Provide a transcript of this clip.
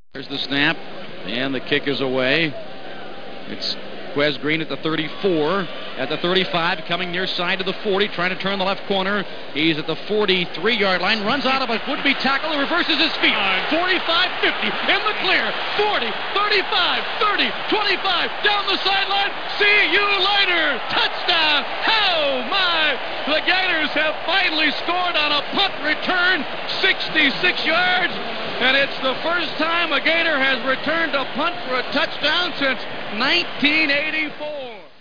There's the snap, and the kick is away. It's Quez Green at the 34, at the 35, coming near side to the 40, trying to turn the left corner. He's at the 43-yard line, runs out of a would-be tackle, and reverses his feet. 45, 50, in the clear, 40, 35, 30, 25, down the sideline. See you later! Touchdown! Oh my! The Gators have finally scored on a punt return, 66 yards. And it's the first time a Gator has returned a punt for a touchdown since 1984.